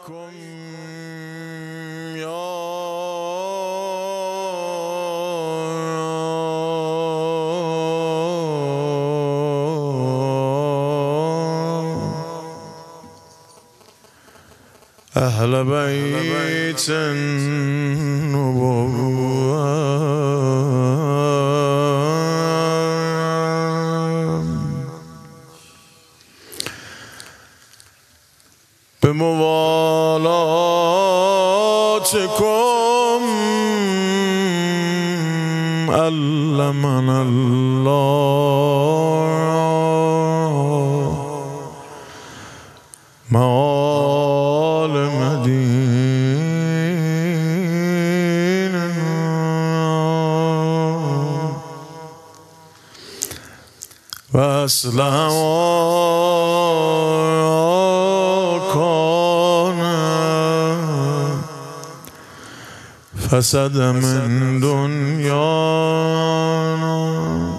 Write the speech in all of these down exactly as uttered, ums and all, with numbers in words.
علیکم یا اهل بیت النبوة به موالاتکم علمنا الله معالم دیننا و اسلم فسد من دنیانا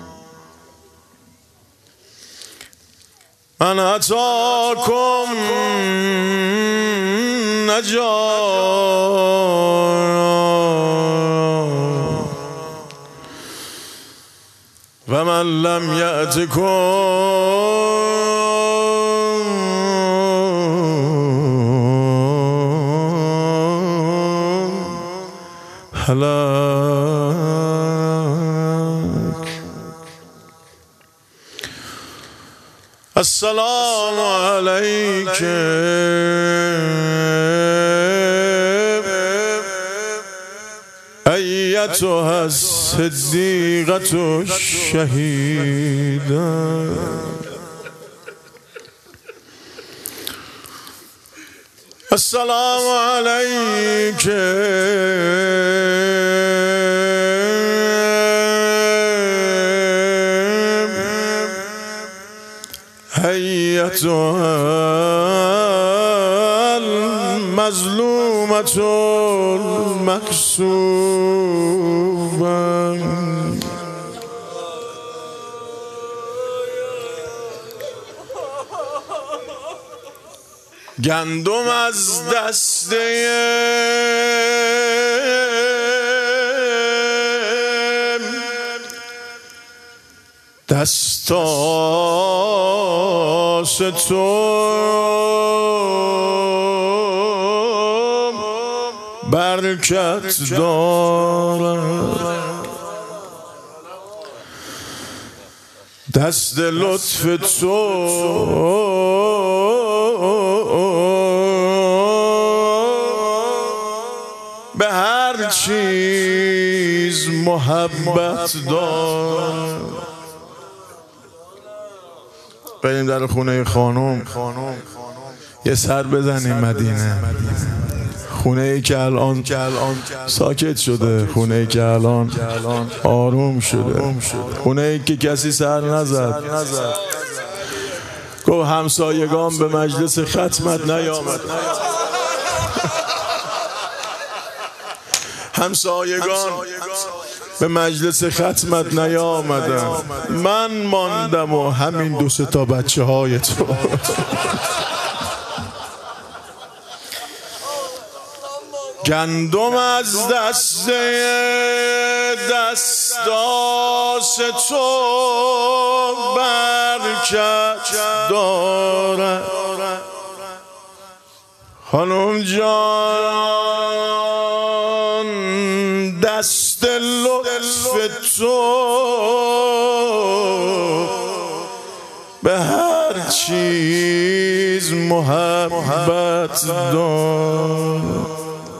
من اتاکم نجارا و من لم یأتکم هلاك. السلام عليك أيتها الصديقة الشهيدة السلام عليك أيتها المظلومة المكسوبة گندم از دسته دستاس تو برکت دارد دست لطف تو به هر چیز محبت دار. بریم در خونه خانم یه سر بزنیم مدینه، خونه ای که الان ساکت شده، خونه ای که الان آروم شده، خونه ای که کسی سر نزد. گفت همسایگان به مجلس ختمت نیامد، همسایگان به مجلس ختمت نیامدن، من ماندم و همین دو سه تا بچه های تو. گندم از دسته دستاس تو برکت دارد خانم جان، دست لطف تو به هر چیز محبت دارد.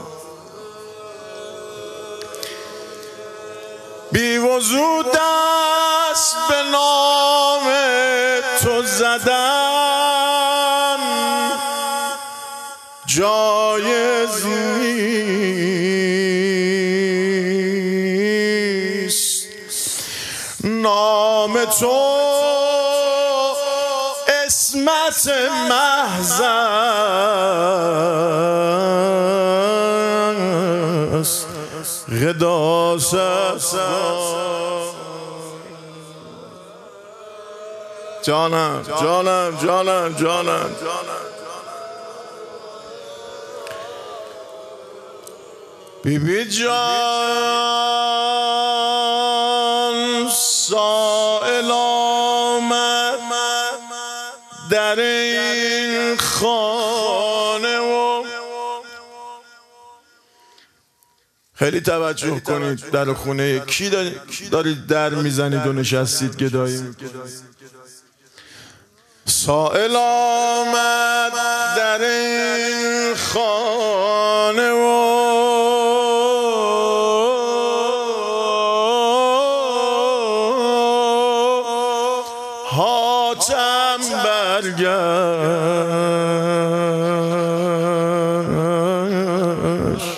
بی وضو دست به نام تو زدن جایز نیست، نام تو اسمت محض است، قداست جانم جانم جانم جانم بی بی جان سائل آمد در این خانه و خیلی توجه کنید در خونه کی دارید در میزنید و نشستید گدایی میکنید. سائل آمد در این خانه و حاتم برگشت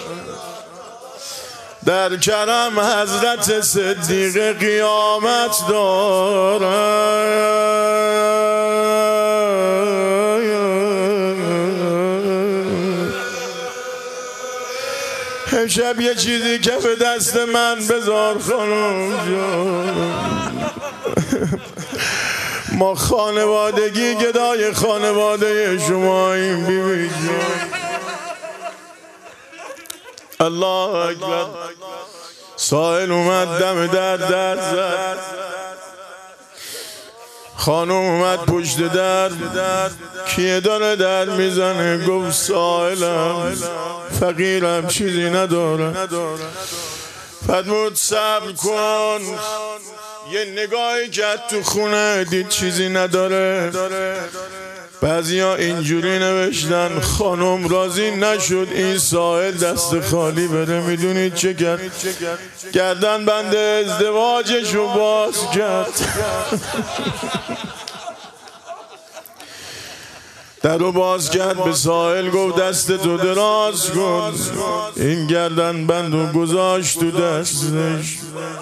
در کرم حضرت صدیق قیامت دارد. امشب یه چیزی که به دست من بذار خانم جان. ما خانوادگی گدای خانواده شماییم بی بی جان. الله اکبر. سائل اومد دم در در زد، خانم اومد پشت در. کیه داره در میزنه؟ گفت سائلم، فقیرم، چیزی ندارم. فرمود صبر کن. یه نگاهی کرد تو خونه، دید چیزی نداره. بعضیا اینجوری نوشتن خانم راضی نشد این سائل دست خالی بره. میدونید چه کرد؟ گردن بند ازدواجش رو باز کرد. در رو باز کرد، به سائل گفت دست تو دراز کن. این گردن بند رو گذاشت تو دستش.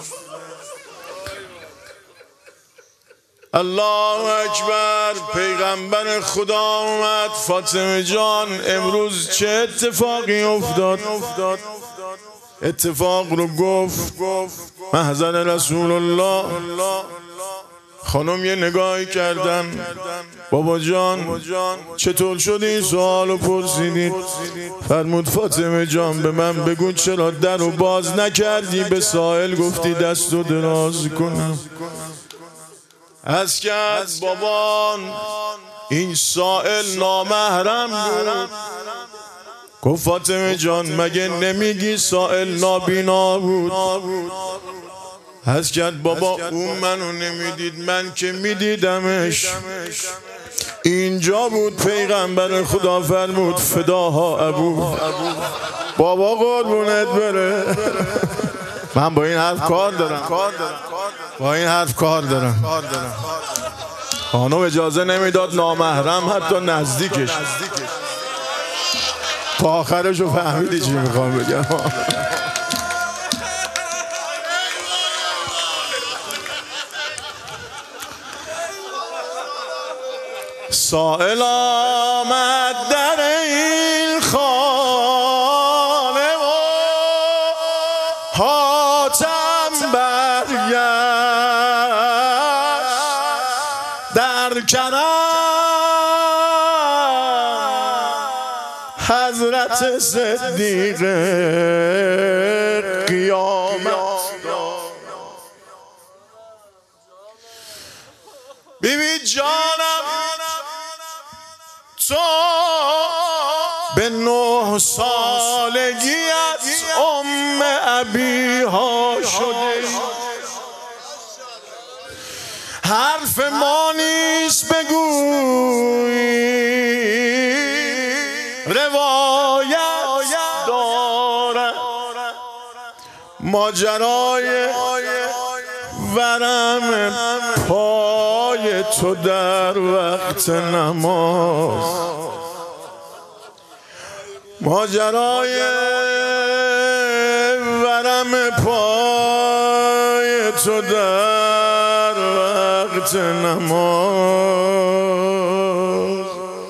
الله اکبر. پیغمبر خدا اومد. فاطمه جان امروز چه اتفاقی افتاد؟ اتفاق رو گفت محضر رسول الله. خانم یه نگاهی کردن، بابا جان چطور شد این سوال رو پرسیدید؟ فرمود فاطمه جان به من بگو چرا در رو باز نکردی؟ به سائل گفتی دست رو دراز کنم. از کرد بابان این سائل نامحرم بود. گفت فاطمه جان مگه نمیگی سائل نابینا بود؟ از کرد بابا اون منو نمیدید، من که میدیدمش. اینجا بود پیغمبر خدا فرمود فداها ابو. بابا قربونت بره. من با این حرف کار دارم، با این حرف کار دارم. خانم اجازه نمیداد نامحرم حتی نزدیکش. تا آخرش رو فهمیدی چی میخوام بگم. سائل آمد در این خانه و حاتم برگشت در کرم حضرت صدیق قیامت. بی بی جانم تو به نه سالگیت ام ابیها شده. حرف ما نیست بگویی، روایت دارد. ماجرای ورم پای تو در وقت نماز، ماجرای ورم پای تو در وقت نماز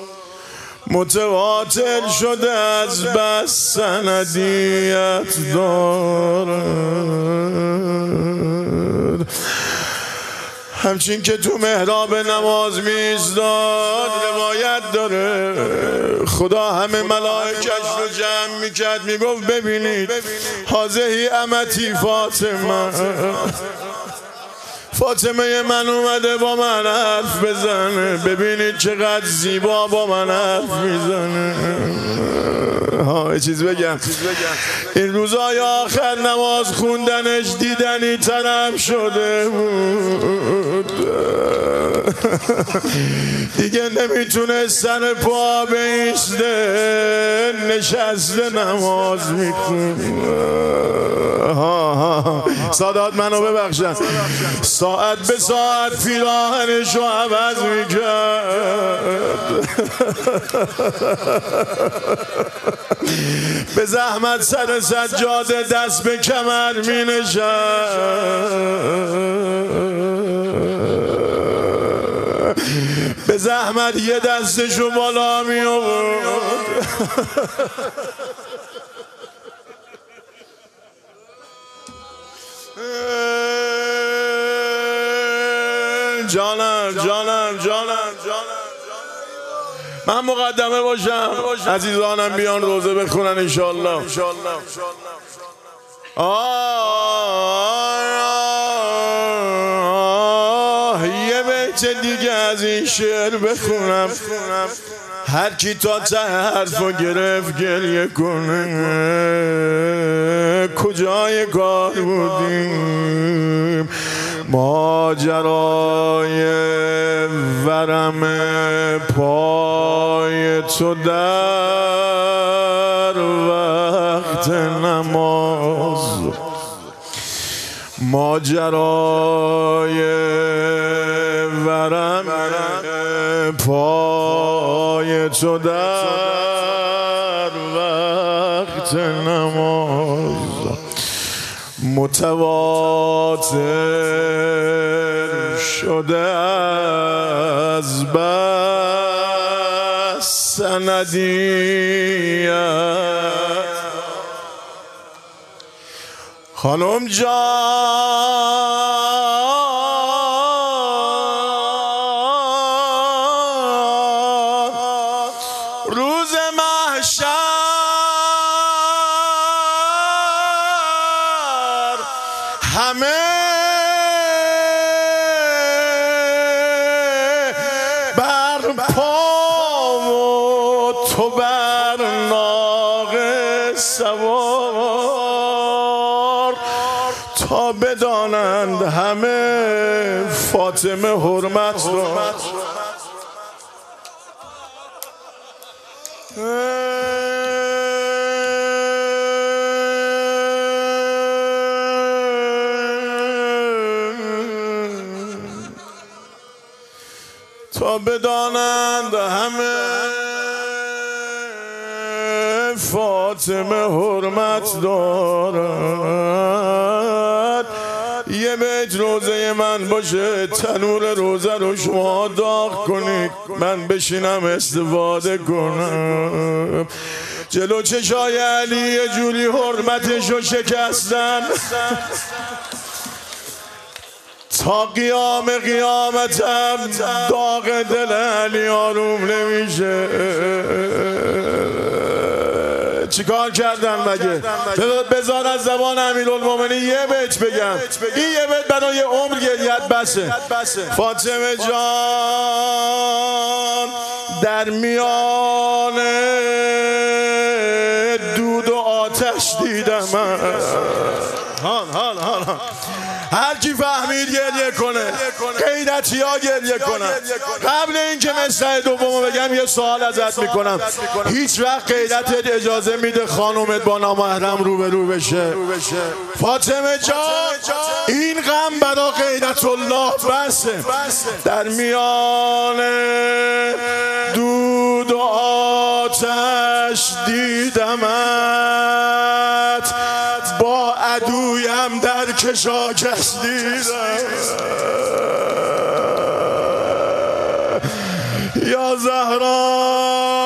متواتر شده از بس سندیت دارد. همچین که تو محراب نماز میزداد روایت داره خدا همه ملائکش رو جمع میکرد میگفت ببینید هذه امتی فاطمه، فاطمه من اومده با من حرف بزنه، ببینید چقدر زیبا با من حرف میزنه. ها یه چیز بگم، این روزای آخر نماز خوندنش دیدنی ترم شده بود، دیگه نمیتونه سر پا بیسته، نشسته نماز میخونه. ها ها سادات منو ببخشن، ساعت به ساعت پیراهنشو عوض میکرد، به زحمت سر سجاده دست به کمر می نشست، به زحمت یه دستشو بالا می آورد. جانم جانم جانم جانم من مقدمه باشم، عزیزانم بیان روزه بخونن انشالله. آه یه بیت دیگه از این شعر بخونم، هر کی تا ته حرفو گرفت گریه کنه، کجای کار بودیم ماجرای ورم پای تو در وقت نماز، ماجرای ورم پای تو در وقت نماز، متواتر شده از بس سندیت. خانم جان روز محشر همه بر پا و تو بر ناقه سوار، تا بدانند همه فاطمه حرمت را. تا بدانند همه فاطمه حرمت دارد. یه بیت روزه من باشه، تنور روزه رو شما داغ کنید، من بشینم استفاده کنم. جلو چشای علی یه جوری حرمتش رو شکستم، تا قیام قیامتم داغ دل علی آروم نمیشه. چیکار کردن مگه؟ بذار از زبان امیرالمومنین یه بیت بگم، این یه بیت برای عمر گریت بسه. فاطمه جان در میان دود و آتش دیدم من. حال حال حال هر کی فهمید گریه کنه، غیرتی ها گریه کنن. قبل اینکه مصرع دومو بگم یه سوال ازت میکنم، هیچ وقت غیرتت اجازه میده خانومت با نامحرم روبرو بشه؟ فاطمه جان این غم برا غیرت الله بسه. در میان دود و آتش دیدمت، با عدویم در کشاکش دیدم. یا زهرا